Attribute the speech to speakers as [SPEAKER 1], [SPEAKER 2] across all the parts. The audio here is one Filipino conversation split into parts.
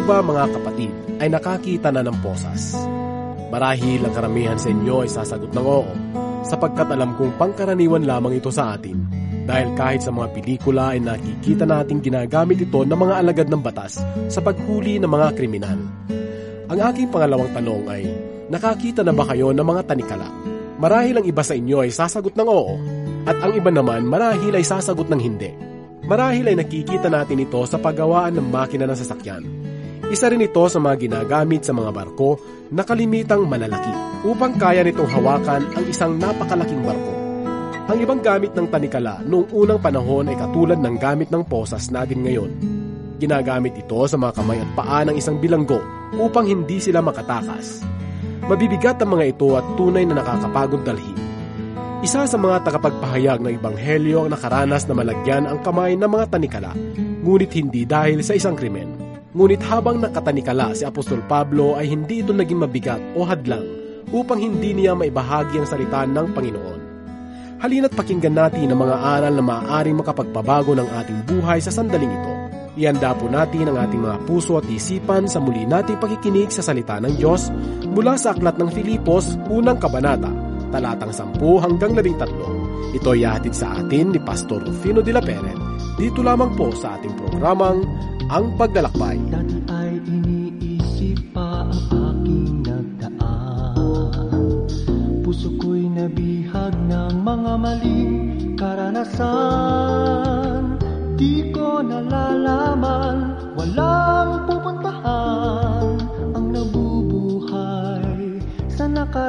[SPEAKER 1] ba mga kapatid ay nakakita na ng posas? Marahil ang karamihan sa inyo ay sasagot ng oo, sapagkat alam kong pangkaraniwan lamang ito sa atin. Dahil kahit sa mga pelikula ay nakikita nating ginagamit ito ng mga alagad ng batas sa paghuli ng mga kriminal. Ang aking pangalawang tanong ay, nakakita na ba kayo ng mga tanikala? Marahil ang iba sa inyo ay sasagot ng oo, at ang iba naman marahil ay sasagot ng hindi. Marahil ay nakikita natin ito sa paggawaan ng makina ng sasakyan. Isa rin ito sa mga ginagamit sa mga barko na kalimitang malalaki upang kaya nitong hawakan ang isang napakalaking barko. Ang ibang gamit ng tanikala noong unang panahon ay katulad ng gamit ng posas natin ngayon. Ginagamit ito sa mga kamay at paa ng isang bilanggo upang hindi sila makatakas. Mabibigat ang mga ito at tunay na nakakapagod dalhin. Isa sa mga tagapagpahayag ng Ebanghelyo ang nakaranas na malagyan ang kamay ng mga tanikala, ngunit hindi dahil sa isang krimen. Ngunit habang nakatanikala si Apostol Pablo ay hindi ito naging mabigat o hadlang upang hindi niya maibahagi ang salita ng Panginoon. Halina't pakinggan natin ang mga aral na maaaring makapagpabago ng ating buhay sa sandaling ito. Ihanda po natin ang ating mga puso at isipan sa muli nating pakikinig sa salita ng Diyos mula sa Aklat ng Filipos, unang kabanata, talatang 10 hanggang 13. Ito ay hatid sa atin ni Pastor Rufino de la Peret, dito lamang po sa ating programang Ang Paglalakbay.
[SPEAKER 2] Dati ay iniisip pa ang aking nagdaan, puso ko'y nabihag ng mga maling karanasan. Di ko nalalaman, walang pupuntahan ang nabubuhay sa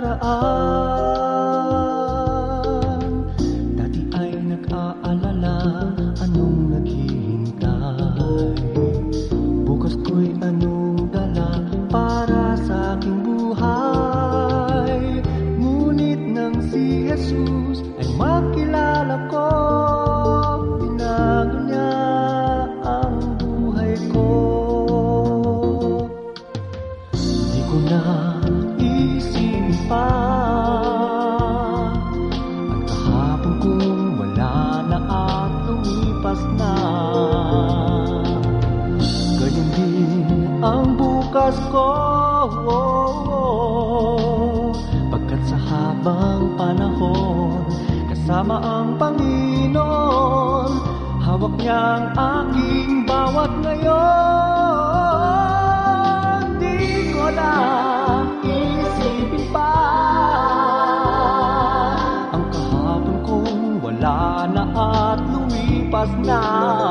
[SPEAKER 2] nakaraan. Dati ay nag-aalala, anong naghihintay? Bukas ko'y anong dala para sa aking buhay? Ngunit nang si Jesus ay makilala ko, binago niya ang buhay ko. Di ko na isipin pa at kahapon kong wala na at lumipas na. Ganyan din ang bukas ko, pagkat sa habang panahon kasama ang Panginoon, hawak niya ang aking bawat ngayon. Di ko na isipin pa ang kahapon kong wala na at lumipas na.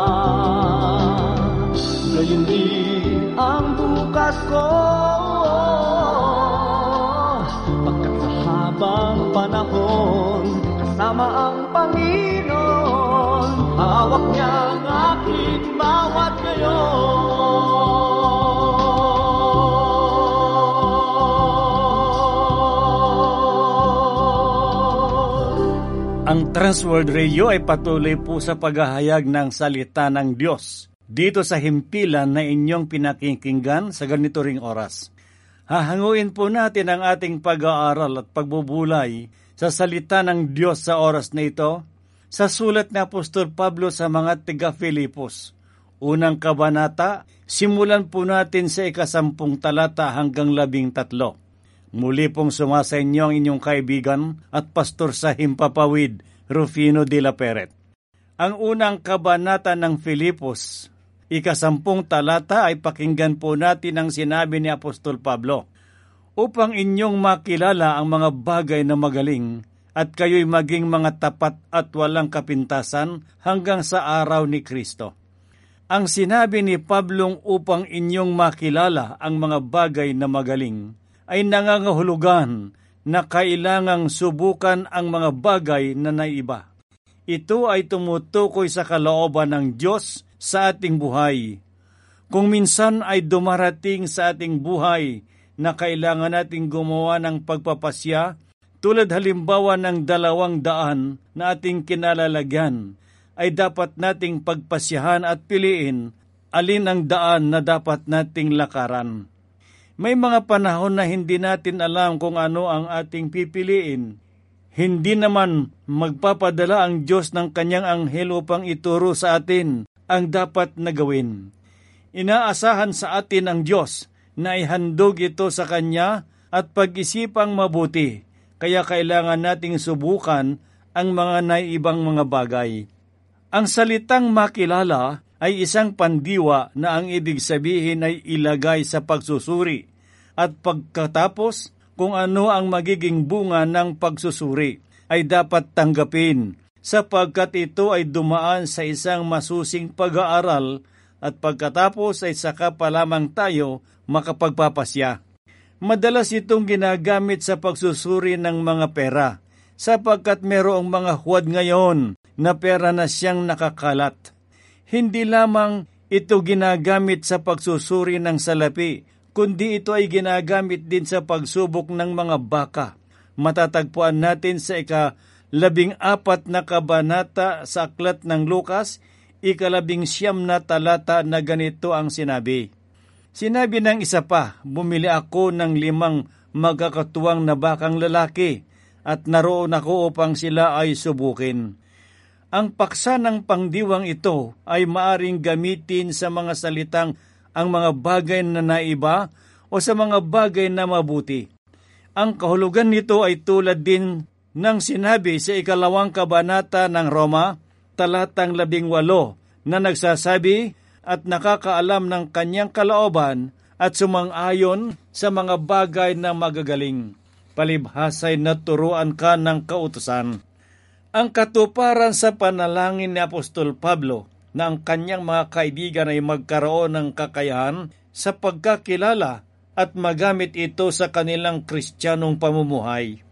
[SPEAKER 2] Gayon din ang bukas ko, pagkat sa habang panahon kasama ang Panginoon, hawak niya ang aking bawat ngayon.
[SPEAKER 3] Ang Transworld Radio ay patuloy po sa paghahayag ng salita ng Diyos dito sa himpilan na inyong pinakikinggan sa ganito ring oras. Hahanguin po natin ang ating pag-aaral at pagbubulay sa salita ng Diyos sa oras na ito, sa sulat ni Apostol Pablo sa mga taga-Filipos. Unang kabanata, simulan po natin sa 10 talata hanggang 13. Muli pong sumasa inyo ang inyong kaibigan at pastor sa Himpapawid, Rufino de la Peret. Ang unang kabanata ng Filipos, 10 talata ay pakinggan po natin ang sinabi ni Apostol Pablo, upang inyong makilala ang mga bagay na magaling at kayo'y maging mga tapat at walang kapintasan hanggang sa araw ni Kristo. Ang sinabi ni Pablong upang inyong makilala ang mga bagay na magaling ay nangangahulugan na kailangang subukan ang mga bagay na naiba. Ito ay tumutukoy sa kalooban ng Diyos sa ating buhay. Kung minsan ay dumarating sa ating buhay na kailangan nating gumawa ng pagpapasya, tulad halimbawa ng 200 na ating kinalalagyan, ay dapat nating pagpasyahan at piliin alin ang daan na dapat nating lakaran. May mga panahon na hindi natin alam kung ano ang ating pipiliin. Hindi naman magpapadala ang Diyos ng kanyang anghel upang ituro sa atin ang dapat na gawin. Inaasahan sa atin ng Diyos na ihandog ito sa Kanya at pag-isipang mabuti, kaya kailangan nating subukan ang mga naiibang mga bagay. Ang salitang makilala ay isang pandiwa na ang ibig sabihin ay ilagay sa pagsusuri at pagkatapos kung ano ang magiging bunga ng pagsusuri ay dapat tanggapin sapagkat ito ay dumaan sa isang masusing pag-aaral at pagkatapos ay saka pa lamang tayo makapagpapasya. Madalas itong ginagamit sa pagsusuri ng mga pera sapagkat merong mga huwad ngayon na pera na siyang nakakalat. Hindi lamang ito ginagamit sa pagsusuri ng salapi, kundi ito ay ginagamit din sa pagsubok ng mga baka. Matatagpuan natin sa 14 na kabanata sa aklat ng Lukas, 19 na talata na ganito ang sinabi. Sinabi ng isa pa, bumili ako ng 5 magkakatuwang na bakang lalaki at naroon ako upang sila ay subukin. Ang paksa ng pangdiwang ito ay maaring gamitin sa mga salitang ang mga bagay na naiba o sa mga bagay na mabuti. Ang kahulugan nito ay tulad din ng sinabi sa 2 kabanata ng Roma, talatang 18 na nagsasabi at nakakaalam ng kanyang kalooban at sumang-ayon sa mga bagay na magagaling. Palibhasay na turuan ka ng kautusan. Ang katuparan sa panalangin ni Apostol Pablo na ang kanyang mga kaibigan ay magkaroon ng kakayahan sa pagkakilala at magamit ito sa kanilang kristyanong pamumuhay.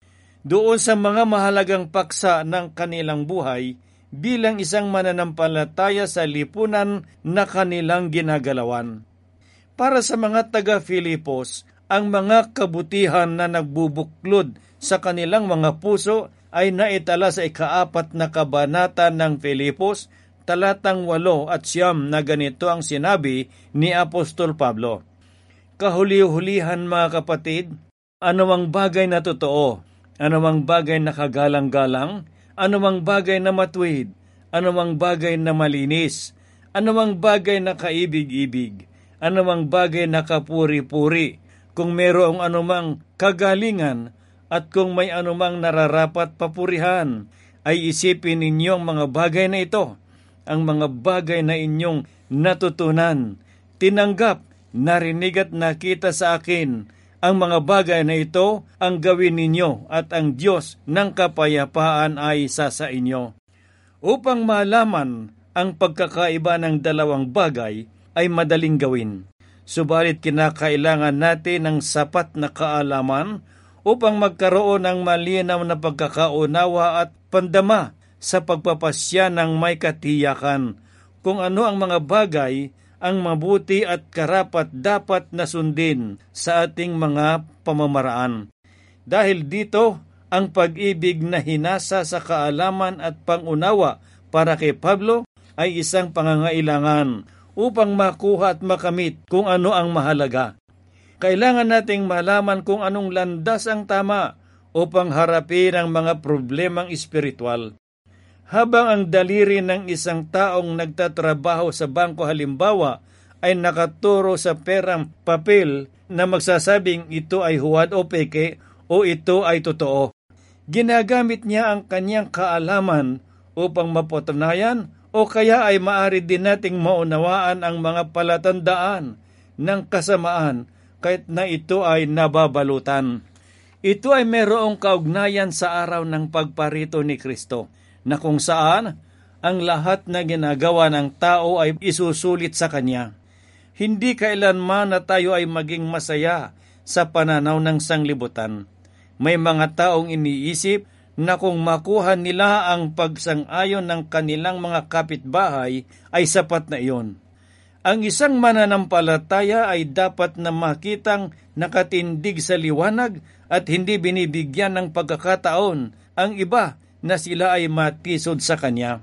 [SPEAKER 3] Doon sa mga mahalagang paksa ng kanilang buhay, bilang isang mananampalataya sa lipunan na kanilang ginagalawan. Para sa mga taga-Filipos, ang mga kabutihan na nagbubuklod sa kanilang mga puso ay naitala sa 4 na kabanata ng Filipos, talatang 8 at 9 na ganito ang sinabi ni Apostol Pablo. Kahuli-hulihan mga kapatid, anumang bagay na totoo, anumang bagay na kagalang-galang, anumang bagay na matuwid, anumang bagay na malinis, anumang bagay na kaibig-ibig, anumang bagay na kapuri-puri, kung mayroong anumang kagalingan at kung may anumang nararapat papurihan, ay isipin ninyong mga bagay na ito, ang mga bagay na inyong natutunan, tinanggap, narinig at nakita sa akin. Ang mga bagay na ito ang gawin ninyo at ang Diyos ng kapayapaan ay sa inyo. Upang malaman ang pagkakaiba ng dalawang bagay ay madaling gawin. Subalit kinakailangan natin ng sapat na kaalaman upang magkaroon ng malinaw na pagkakaunawa at pandama sa pagpapasya ng may katiyakan kung ano ang mga bagay ang mabuti at karapat dapat na sundin sa ating mga pamamaraan. Dahil dito, ang pag-ibig na hinasa sa kaalaman at pangunawa para kay Pablo ay isang pangangailangan upang makuha at makamit kung ano ang mahalaga. Kailangan nating malaman kung anong landas ang tama upang harapin ang mga problemang espiritual. Habang ang daliri ng isang taong nagtatrabaho sa bangko halimbawa ay nakaturo sa perang papel na magsasabing ito ay huwad o peke o ito ay totoo. Ginagamit niya ang kanyang kaalaman upang mapatunayan o kaya ay maaari din nating maunawaan ang mga palatandaan ng kasamaan kahit na ito ay nababalutan. Ito ay mayroong kaugnayan sa araw ng pagparito ni Kristo, na kung saan ang lahat na ginagawa ng tao ay isusulit sa Kanya. Hindi kailanman na tayo ay maging masaya sa pananaw ng sanglibutan. May mga taong iniisip na kung makuha nila ang pagsang-ayon ng kanilang mga kapitbahay ay sapat na iyon. Ang isang mananampalataya ay dapat na makitang nakatindig sa liwanag at hindi binibigyan ng pagkakataon ang iba na sila ay matisod sa Kanya.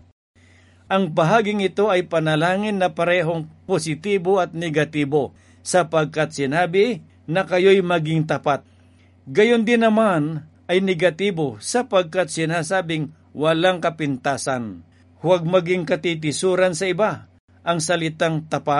[SPEAKER 3] Ang bahaging ito ay panalangin na parehong positibo at negatibo sapagkat sinabi na kayo'y maging tapat. Gayon din naman ay negatibo sapagkat sinasabing walang kapintasan. Huwag maging katitisuran sa iba. Ang salitang tapat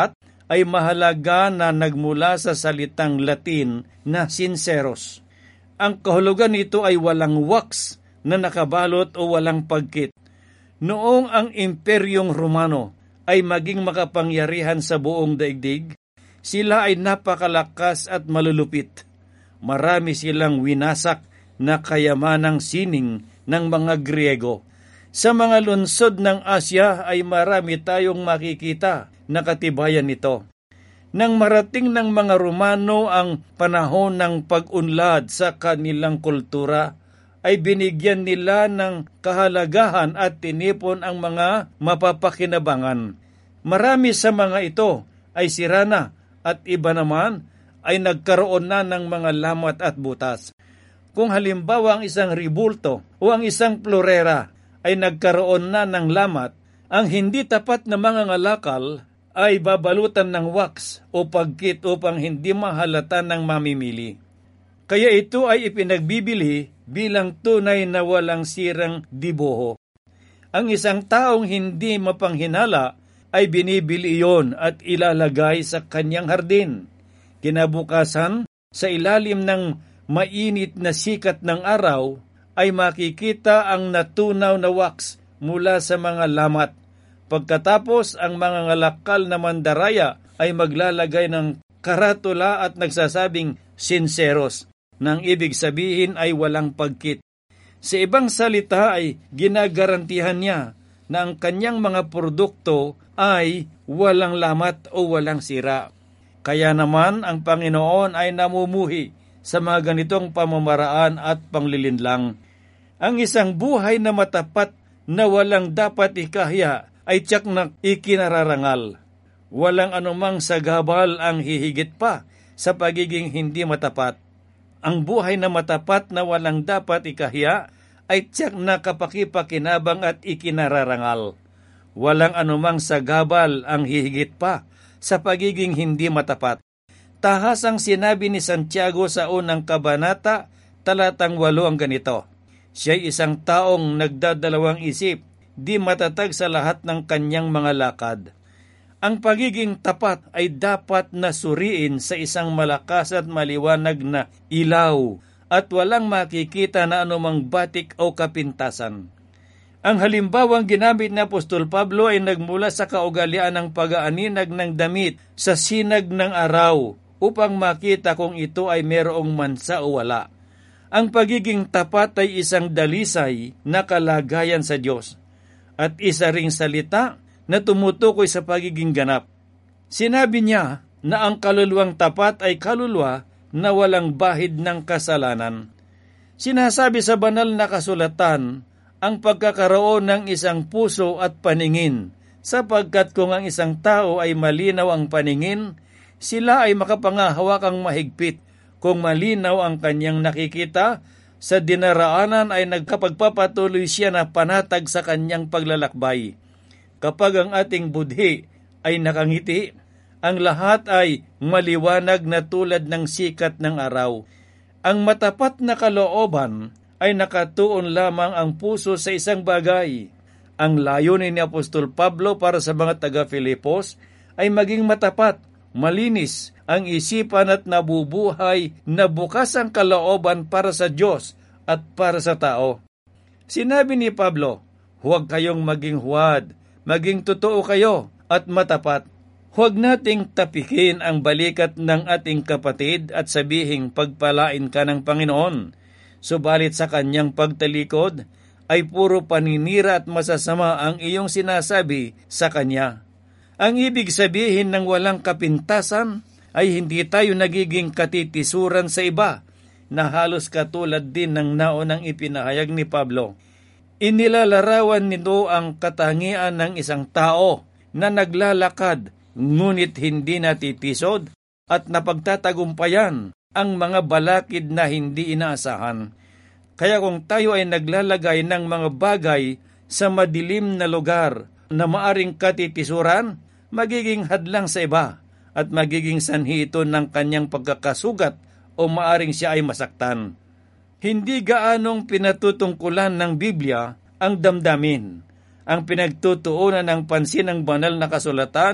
[SPEAKER 3] ay mahalaga na nagmula sa salitang Latin na sinceros. Ang kahulugan nito ay walang wax na nakabalot o walang pagkit. Noong ang Imperyong Romano ay maging makapangyarihan sa buong daigdig, sila ay napakalakas at malulupit. Marami silang winasak na kayamanang sining ng mga Griego. Sa mga lungsod ng Asya ay marami tayong makikita na katibayan nito. Nang marating ng mga Romano ang panahon ng pag-unlad sa kanilang kultura, ay binigyan nila ng kahalagahan at tinipon ang mga mapapakinabangan. Marami sa mga ito ay sira na at iba naman ay nagkaroon na ng mga lamat at butas. Kung halimbawa ang isang ribulto o ang isang florera ay nagkaroon na ng lamat, ang hindi tapat na mga ngalakal ay babalutan ng wax o pagkit upang hindi mahalata ng mamimili. Kaya ito ay ipinagbibili bilang tunay na walang sirang dibuho. Ang isang taong hindi mapanghinala ay binibili iyon at ilalagay sa kanyang hardin. Kinabukasan, sa ilalim ng mainit na sikat ng araw, ay makikita ang natunaw na wax mula sa mga lamat. Pagkatapos, ang mga ngalakal na mandaraya ay maglalagay ng karatula at nagsasabing sinceros, nang ibig sabihin ay walang pagkit. Sa ibang salita ay ginagarantihan niya na ang kanyang mga produkto ay walang lamat o walang sira. Kaya naman ang Panginoon ay namumuhi sa mga ganitong pamamaraan at panglilinlang. Ang isang buhay na matapat na walang dapat ikahiya ay tiyak na ikinararangal. Walang anumang sagabal ang hihigit pa sa pagiging hindi matapat. Ang buhay na matapat na walang dapat ikahiya ay tiyak na kapakipakinabang at ikinararangal. Walang anumang sagabal ang hihigit pa sa pagiging hindi matapat. Tahasang sinabi ni Santiago sa unang kabanata, talatang 8 ang ganito, siya'y isang taong nagdadalawang isip, di matatag sa lahat ng kanyang mga lakad. Ang pagiging tapat ay dapat na suriin sa isang malakas at maliwanag na ilaw at walang makikita na anumang batik o kapintasan. Ang halimbawang ginamit ni Apostol Pablo ay nagmula sa kaugalian ng pag-aaninag ng damit sa sinag ng araw upang makita kung ito ay merong mansa o wala. Ang pagiging tapat ay isang dalisay na kalagayan sa Diyos at isa ring salita na tumutukoy sa pagiging ganap. Sinabi niya na ang kaluluwang tapat ay kaluluwa na walang bahid ng kasalanan. Sinasabi sa banal na kasulatan ang pagkakaroon ng isang puso at paningin, sapagkat kung ang isang tao ay malinaw ang paningin, sila ay makapangahawakang mahigpit. Kung malinaw ang kanyang nakikita, sa dinaraanan ay nagkapagpapatuloy siya na panatag sa kanyang paglalakbay. Kapag ang ating budhi ay nakangiti, ang lahat ay maliwanag na tulad ng sikat ng araw. Ang matapat na kalooban ay nakatuon lamang ang puso sa isang bagay. Ang layunin ni Apostol Pablo para sa mga taga-Filipos ay maging matapat, malinis ang isipan at nabubuhay na bukas ang kalooban para sa Diyos at para sa tao. Sinabi ni Pablo, huwag kayong maging huwad, maging totoo kayo at matapat. Huwag nating tapikin ang balikat ng ating kapatid at sabihing pagpalain ka ng Panginoon. Subalit sa kanyang pagtalikod ay puro paninira at masasama ang iyong sinasabi sa kanya. Ang ibig sabihin ng walang kapintasan ay hindi tayo nagiging katitisuran sa iba na halos katulad din ng naunang ipinahayag ni Pablo. Inilalarawan nito ang katangian ng isang tao na naglalakad ngunit hindi natitisod at napagtatagumpayan ang mga balakid na hindi inaasahan. Kaya kung tayo ay naglalagay ng mga bagay sa madilim na lugar na maaring katitisuran, magiging hadlang sa iba at magiging sanhi ito ng kanyang pagkakasugat o maaring siya ay masaktan. Hindi gaanong pinatutungkulan ng Biblia ang damdamin. Ang pinagtutuunan ng pansin ng banal na kasulatan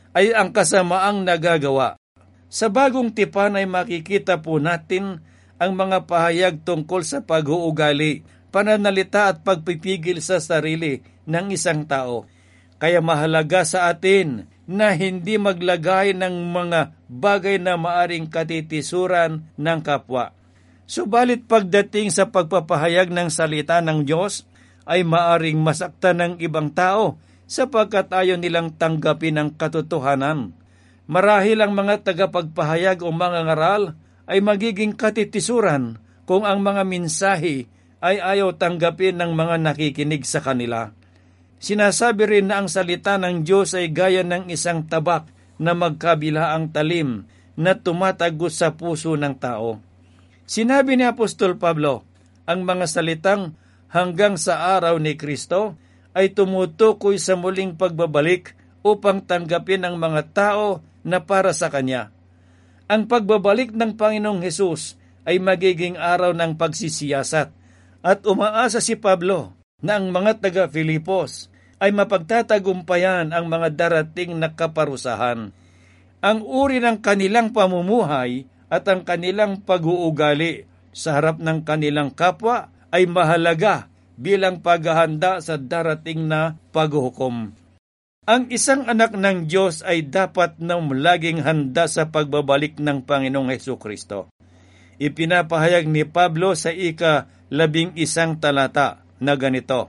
[SPEAKER 3] ay ang kasamaang nagagawa. Sa bagong tipan ay makikita po natin ang mga pahayag tungkol sa pag-uugali, pananalita at pagpipigil sa sarili ng isang tao. Kaya mahalaga sa atin na hindi maglagay ng mga bagay na maaring katitisuran ng kapwa. Subalit pagdating sa pagpapahayag ng salita ng Diyos, ay maaring masaktan ng ibang tao sapagkat ayaw nilang tanggapin ang katotohanan. Marahil ang mga tagapagpahayag o mga ngaral ay magiging katitisuran kung ang mga mensahe ay ayaw tanggapin ng mga nakikinig sa kanila. Sinasabi rin na ang salita ng Diyos ay gaya ng isang tabak na magkabilaang talim na tumatagos sa puso ng tao. Sinabi ni Apostol Pablo, ang mga salitang hanggang sa araw ni Kristo ay tumutukoy sa muling pagbabalik upang tanggapin ang mga tao na para sa Kanya. Ang pagbabalik ng Panginoong Hesus ay magiging araw ng pagsisiyasat at umaasa si Pablo na ang mga taga-Filipos ay mapagtatagumpayan ang mga darating na kaparusahan. Ang uri ng kanilang pamumuhay at ang kanilang pag-uugali sa harap ng kanilang kapwa ay mahalaga bilang paghahanda sa darating na paghuhukom. Ang isang anak ng Diyos ay dapat na laging handa sa pagbabalik ng Panginoong Hesukristo. Ipinapahayag ni Pablo sa ika-11 talata na ganito,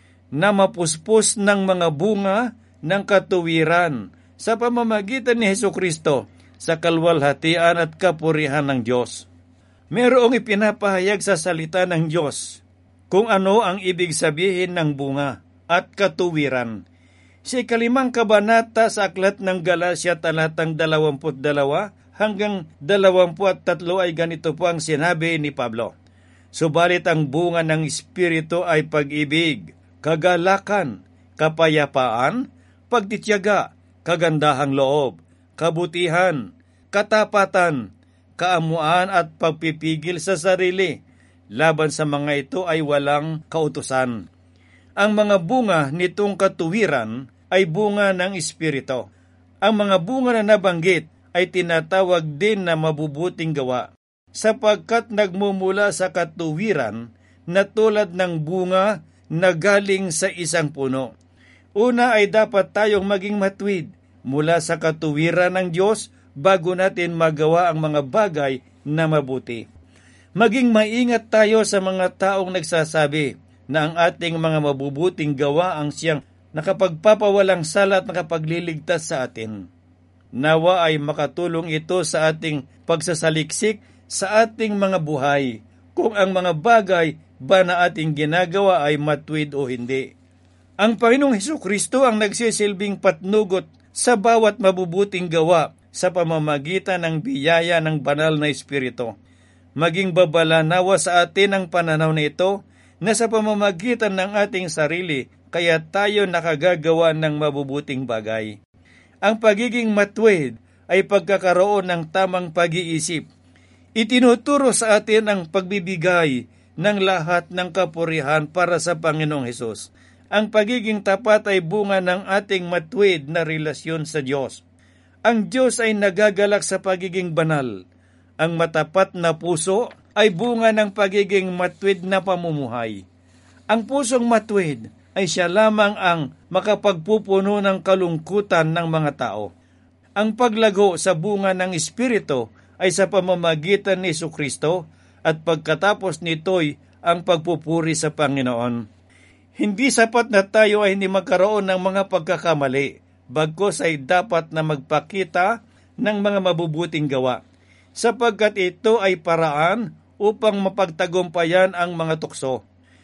[SPEAKER 3] na mapuspos ng mga bunga ng katuwiran sa pamamagitan ni Hesukristo sa kalwalhatian at kapurihan ng Diyos. Merong ipinapahayag sa salita ng Diyos kung ano ang ibig sabihin ng bunga at katuwiran. Sa 5 kabanata sa Aklat ng Galacia talatang 22 hanggang 23 ay ganito po ang sinabi ni Pablo. Subalit ang bunga ng Espiritu ay pag-ibig, kagalakan, kapayapaan, pagtitiyaga, kagandahang loob, kabutihan, katapatan, kaamuan at pagpipigil sa sarili. Laban sa mga ito ay walang kautusan. Ang mga bunga nitong katuwiran ay bunga ng Espiritu. Ang mga bunga na nabanggit ay tinatawag din na mabubuting gawa, sapagkat nagmumula sa katuwiran na tulad ng bunga na galing sa isang puno. Una ay dapat tayong maging matuwid mula sa katuwiran ng Diyos bago natin magawa ang mga bagay na mabuti. Maging maingat tayo sa mga taong nagsasabi na ang ating mga mabubuting gawa ang siyang nakapagpapawalang sala at nakapagliligtas sa atin. Nawa ay makatulong ito sa ating pagsasaliksik sa ating mga buhay, kung ang mga bagay ba na ating ginagawa ay matuwid o hindi. Ang Panginoong Hesukristo ang nagsisilbing patnugot sa bawat mabubuting gawa sa pamamagitan ng biyaya ng banal na Espiritu. Maging babala nawa sa atin ang pananaw na ito na sa pamamagitan ng ating sarili kaya tayo nakagagawa ng mabubuting bagay. Ang pagiging matuwid ay pagkakaroon ng tamang pag-iisip. Itinuturo sa atin ang pagbibigay ng lahat ng kapurihan para sa Panginoong Hesus. Ang pagiging tapat ay bunga ng ating matuwid na relasyon sa Diyos. Ang Diyos ay nagagalak sa pagiging banal. Ang matapat na puso ay bunga ng pagiging matuwid na pamumuhay. Ang pusong matuwid ay siya lamang ang makapagpupuno ng kalungkutan ng mga tao. Ang paglago sa bunga ng Espiritu ay sa pamamagitan ni Jesucristo at pagkatapos nito'y ang pagpupuri sa Panginoon. Hindi sapat na tayo ay hindi magkaroon ng mga pagkakamali, bagkus ay dapat na magpakita ng mga mabubuting gawa, sapagkat ito ay paraan upang mapagtagumpayan ang mga tukso.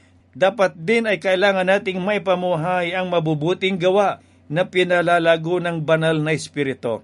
[SPEAKER 3] Dapat din ay kailangan nating maipamuhay ang mabubuting gawa na pinalalago ng banal na Espiritu.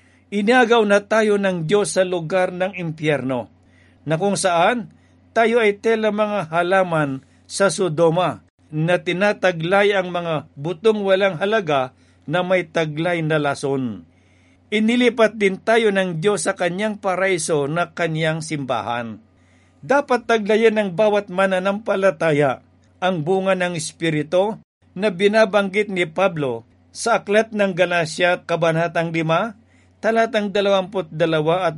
[SPEAKER 3] Inagaw na tayo ng Diyos sa lugar ng impyerno, na kung saan tayo ay tela mga halaman sa Sodoma, na tinataglay ang mga butong walang halaga na may taglay na lason. Inilipat din tayo ng Diyos sa kanyang paraiso na kanyang simbahan. Dapat taglayan ng bawat mananampalataya ang bunga ng Espiritu na binabanggit ni Pablo Sa aklat ng Galasya, Kabanatang 5, talatang 22 at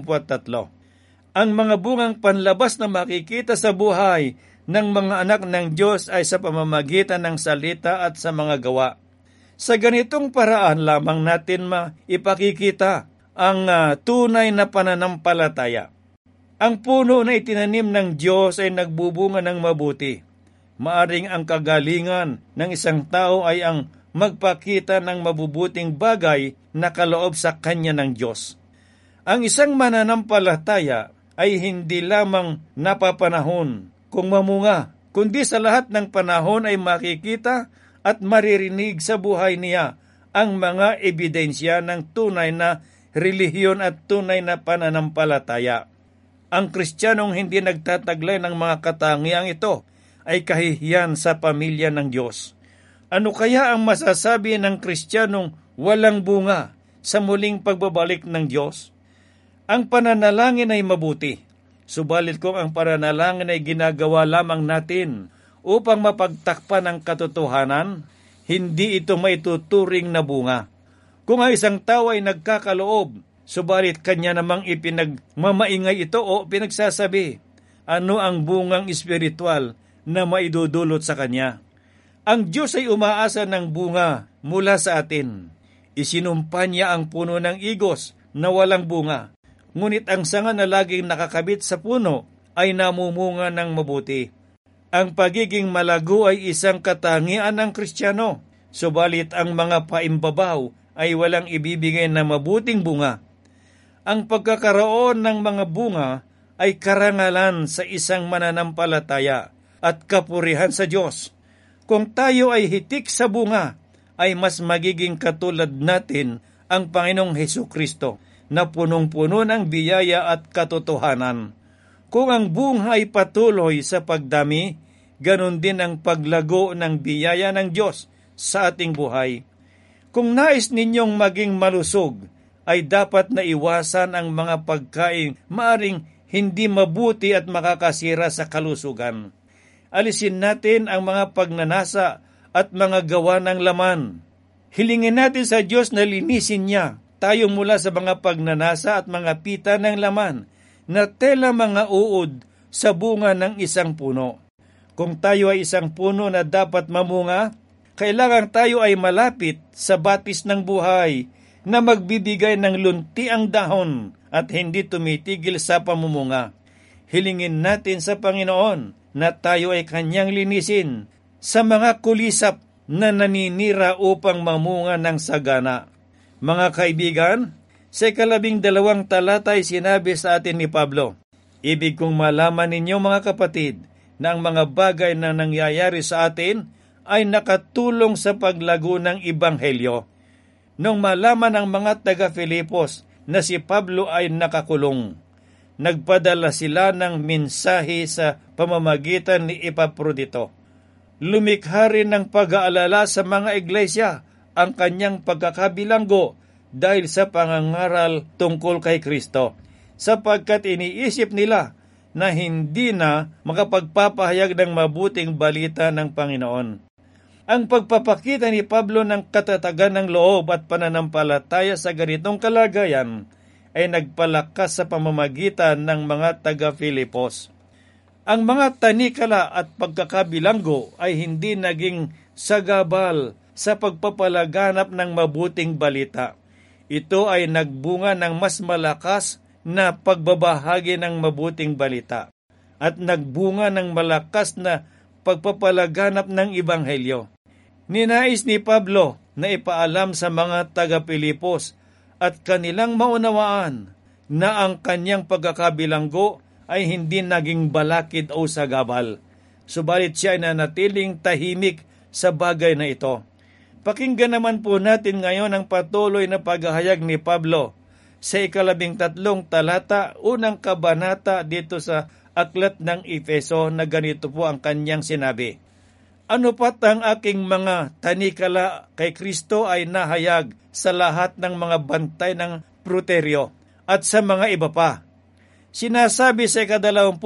[SPEAKER 3] 23. Ang mga bungang panlabas na makikita sa buhay ng mga anak ng Diyos ay sa pamamagitan ng salita at sa mga gawa. Sa ganitong paraan lamang natin maipakikita ang tunay na pananampalataya. Ang puno na itinanim ng Diyos ay nagbubunga ng mabuti. Maaring ang kagalingan ng isang tao ay ang magpakita ng mabubuting bagay na kaloob sa kanya ng Diyos. Ang isang mananampalataya ay hindi lamang napapanahon kung mamunga, kundi sa lahat ng panahon ay makikita at maririnig sa buhay niya ang mga ebidensya ng tunay na relihiyon at tunay na pananampalataya. Ang Kristiyanong hindi nagtataglay ng mga katangiang ito ay kahihiyan sa pamilya ng Diyos. Ano kaya ang masasabi ng Kristiyanong walang bunga sa muling pagbabalik ng Diyos? Ang pananalangin ay mabuti, subalit kung ang pananalangin ay ginagawa lamang natin upang mapagtakpan ang katotohanan, hindi ito maituturing na bunga. Kung ang isang tao ay nagkakaloob, subalit kanya namang ipinagmamaingay ito o pinagsasabi, ano ang bungang espiritual na maidudulot sa kanya? Ang Diyos ay umaasa ng bunga mula sa atin. Isinumpa niya ang puno ng igos na walang bunga. Ngunit ang sanga na laging nakakabit sa puno ay namumunga ng mabuti. Ang pagiging malago ay isang katangian ng Kristiyano, subalit ang mga paimbabaw ay walang ibibigay na mabuting bunga. Ang pagkakaroon ng mga bunga ay karangalan sa isang mananampalataya at kapurihan sa Diyos. Kung tayo ay hitik sa bunga, ay mas magiging katulad natin ang Panginoong Hesukristo, na punong-puno ng biyaya at katotohanan. Kung ang bunga ay patuloy sa pagdami, ganon din ang paglago ng biyaya ng Diyos sa ating buhay. Kung nais ninyong maging malusog, ay dapat na iwasan ang mga pagkain maaring hindi mabuti at makakasira sa kalusugan. Alisin natin ang mga pagnanasa at mga gawa ng laman. Hilingin natin sa Diyos na linisin niya tayo mula sa mga pagnanasa at mga pita ng laman na tela mga uod sa bunga ng isang puno. Kung tayo ay isang puno na dapat mamunga, kailangan tayo ay malapit sa batis ng buhay na magbibigay ng luntiang dahon at hindi tumitigil sa pamumunga. Hilingin natin sa Panginoon na tayo ay kanyang linisin sa mga kulisap na naninira upang mamunga ng sagana. Mga kaibigan, sa 12 talata ay sinabi sa atin ni Pablo, ibig kong malaman ninyo mga kapatid na ang mga bagay na nangyayari sa atin ay nakatulong sa paglago ng Ebanghelyo. Nung malaman ng mga taga-Filipos na si Pablo ay nakakulong, nagpadala sila ng mensahe sa pamamagitan ni Epaprodito. Lumikha rin ng pag-aalala sa mga iglesia ang kanyang pagkakabilanggo dahil sa pangangaral tungkol kay Kristo, sapagkat iniisip nila na hindi na makapagpapahayag ng mabuting balita ng Panginoon. Ang pagpapakita ni Pablo ng katatagan ng loob at pananampalataya sa ganitong kalagayan ay nagpalakas sa pamamagitan ng mga taga-Filipos. Ang mga tanikala at pagkakabilanggo ay hindi naging sagabal sa pagpapalaganap ng mabuting balita. Ito ay nagbunga ng mas malakas na pagbabahagi ng mabuting balita at nagbunga ng malakas na pagpapalaganap ng Ebanghelyo. Ninais ni Pablo na ipaalam sa mga taga-Pilipos at kanilang maunawaan na ang kanyang pagkakabilanggo ay hindi naging balakid o sagabal, subalit siya ay nanatiling tahimik sa bagay na ito. Pakinggan naman po natin ngayon ang patuloy na paghahayag ni Pablo sa 13 talata, unang kabanata dito sa aklat ng Efeso na ganito po ang kanyang sinabi. Ano pat ang aking mga tanikala kay Kristo ay nahayag sa lahat ng mga bantay ng Pruterio at sa mga iba pa. Sinasabi sa 28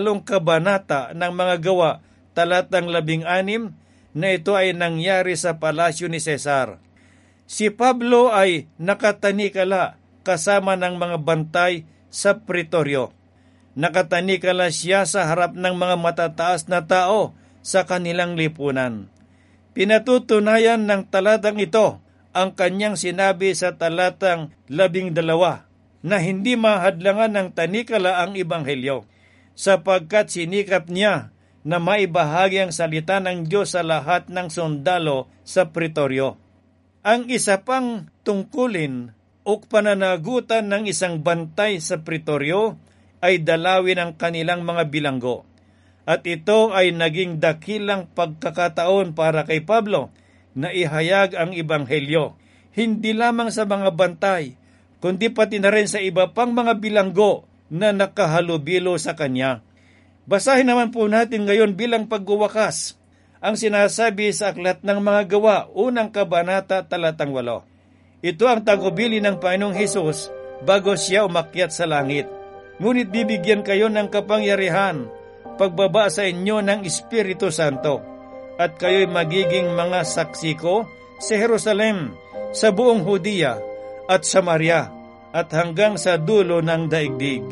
[SPEAKER 3] kabanata ng mga gawa, talatang 16, na ito ay nangyari sa palasyo ni Cesar. Si Pablo ay nakatanikala kasama ng mga bantay sa pretoryo. Nakatanikala siya sa harap ng mga matataas na tao sa kanilang lipunan. Pinatutunayan ng talatang ito ang kanyang sinabi sa talatang 12 na hindi mahadlangan ng tanikala ang ebanghelyo, sapagkat sinikap niya na maibahagi ang salita ng Diyos sa lahat ng sundalo sa pretoryo. Ang isa pang tungkulin o pananagutan ng isang bantay sa pretoryo ay dalawin ang kanilang mga bilanggo. At ito ay naging dakilang pagkakataon para kay Pablo na ihayag ang ebanghelyo, hindi lamang sa mga bantay, kundi pati na rin sa iba pang mga bilanggo na nakahalubilo sa kanya. Basahin naman po natin ngayon bilang pagwawakas ang sinasabi sa Aklat ng Mga Gawa, unang kabanata, talatang 8. Ito ang tagubili ng Panginoong Hesus bago siya umakyat sa langit. Ngunit bibigyan kayo ng kapangyarihan pagbaba sa inyo ng Espiritu Santo, at kayo'y magiging mga saksi ko sa Jerusalem, sa buong Hudiya at Samaria, at hanggang sa dulo ng daigdig.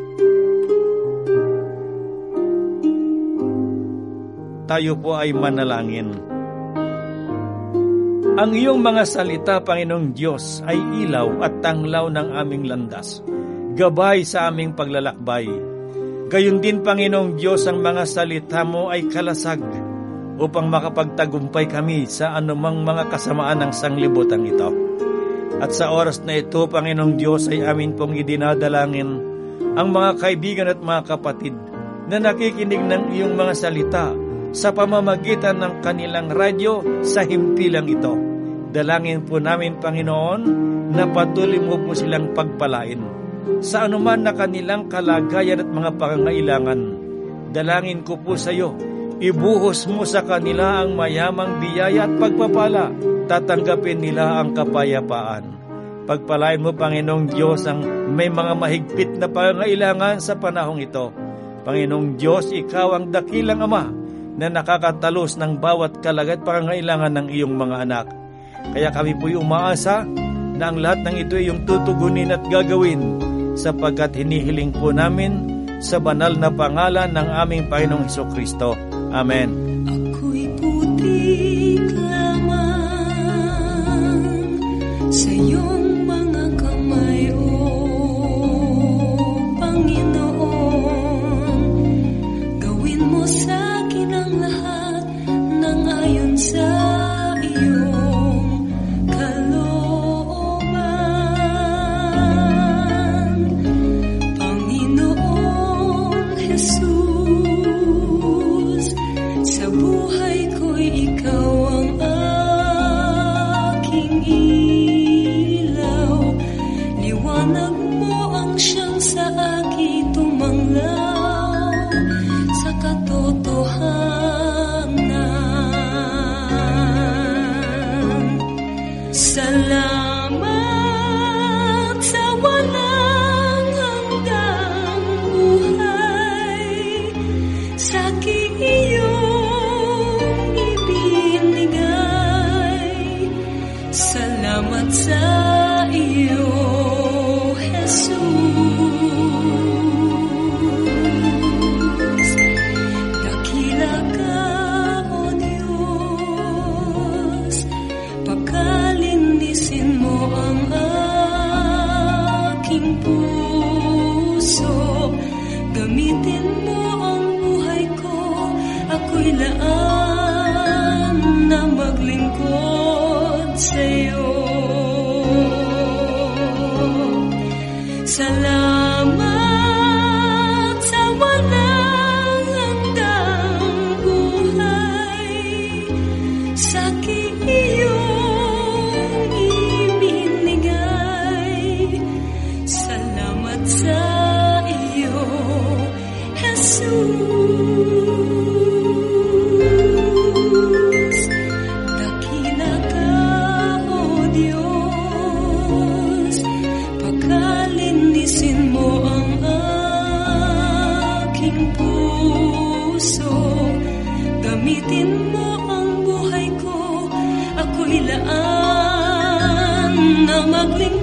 [SPEAKER 3] Tayo po ay manalangin. Ang iyong mga salita, Panginoong Diyos, ay ilaw at tanglaw ng aming landas, gabay sa aming paglalakbay. Gayon din, Panginoong Diyos, ang mga salita mo ay kalasag upang makapagtagumpay kami sa anumang mga kasamaan ng sanglibutan ito. At sa oras na ito, Panginoong Diyos, ay amin pong idinadalangin ang mga kaibigan at mga kapatid na nakikinig ng iyong mga salita sa pamamagitan ng kanilang radyo sa himpilang ito. Dalangin po namin, Panginoon, na patuloy mo po silang pagpalain sa anuman na kanilang kalagayan at mga pangangailangan. Dalangin ko po sa iyo, ibuhos mo sa kanila ang mayamang biyaya at pagpapala. Tatanggapin nila ang kapayapaan. Pagpalain mo, Panginoong Diyos, ang may mga mahigpit na pangangailangan sa panahong ito. Panginoong Diyos, ikaw ang dakilang Ama na nakakatalos ng bawat kalaga't pangangailangan ng iyong mga anak. Kaya kami po'y umaasa na ang lahat ng ito ay iyong tutugunin at gagawin, sapagkat hinihiling po namin sa banal na pangalan ng aming Panginoong Hesukristo. Amen.
[SPEAKER 4] Ako'y putik lamang sa iyong mga kamay, O Panginoon. Gawin mo sa akin ang lahat ng ayon sa iyong kalooban. Panginoong Jesus, sa buhay ko'y ikaw ang aking ilaw. Liwanag mo ang siyang sa akin tumanglaw sa katotohanan. Salamat sa walang hanggang buhay, sa iyong ibinigay. Salamat sa iyo, Jesus. Dakila ka, O Diyos, pagkalinisin mo ang aking puso. Gamitin mo ang buhay ko, ako'y laan na maglingkod sa iyo. Salamat sa walang hanggang buhay, sa iyong ibinigay. Salamat sa iyo, Jesus. Dakila ka, O Diyos, pagkalinisin mo ang aking puso. Gamitin mo ang buhay ko, ako'y laan na maglingkod